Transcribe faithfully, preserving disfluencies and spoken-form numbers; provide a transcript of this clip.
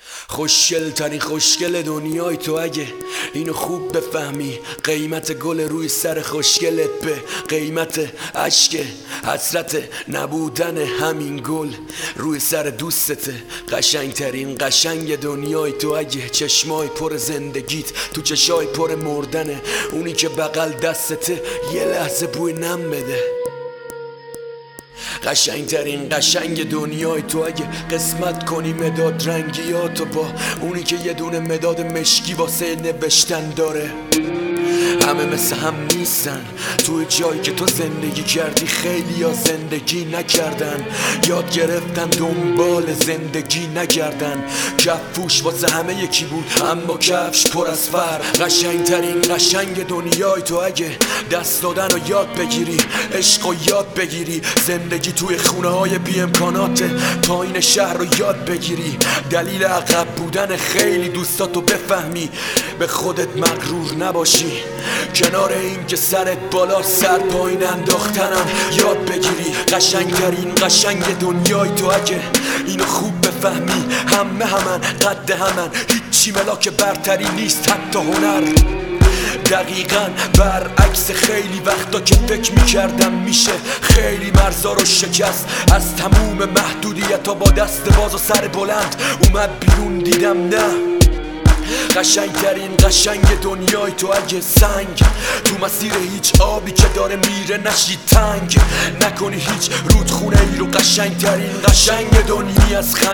خوشگل ترین خوشگل دنیای تو، اگه اینو خوب بفهمی قیمت گل روی سر خوشگلت به قیمت عشق حسرت نبودن همین گل روی سر دوستته. قشنگ ترین قشنگ دنیای تو، اگه چشمای پر زندگیت تو چشای پر مردنه، اونی که بغل دستته یه لحظه بوی نم بده. قشنگ ترین قشنگ دنیای تو، اگه قسمت کنی مداد رنگیاتو با اونی که یه دونه مداد مشکی واسه نوشتن داره. همه مثل هم نیستن، توی جایی که تو زندگی کردی خیلی یا زندگی نکردن، یاد گرفتن دنبال زندگی نگردن. کفوش واسه همه یکی بود اما کفش پر از فرق. قشنگ ترین قشنگ دنیای تو، اگه دست دادن رو یاد بگیری، عشق رو یاد بگیری، زندگی توی خونه های بی امکانات پایین شهر رو یاد بگیری، دلیل عقب بودن خیلی دوستاتو بفهمی، به خودت مغرور نباشی، کنار این که سرت بالا سر پایین انداختنم یاد بگیری. قشنگ ترین قشنگ دنیای تو، اگه اینو خوب بفهمی همه همن قد همن، هیچی ملاک برتری نیست حتی هنر. دقیقاً برعکس خیلی وقتا که فکر میکردم میشه خیلی مرزا رو شکست، از تموم محدودیت ها با دست باز و سر بلند اومد بیرون، دیدم نه. قشنگ ترین قشنگ دنیای تو، اگه سنگ تو مسیر هیچ آبی که داره میره نشی تنگ، نکنی هیچ رودخونه ای رو. قشنگ ترین قشنگ دنیا از